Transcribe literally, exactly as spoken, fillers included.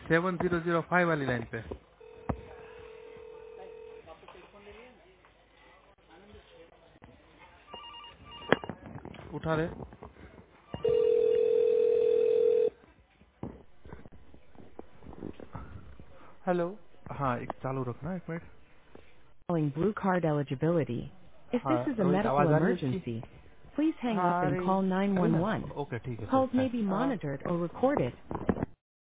Seven zero zero five वाली line पे उठा ले। हेलो। हाँ एक चालू रखना एक minute. Calling Blue Card eligibility. If हाँ this is a Rohit medical आवाज आ रही है उसकी? emergency, please hang हाँ up आ and रही है। call अभी ना? nine one one. ओके ठीक है Calls चल may है। be हाँ monitored or recorded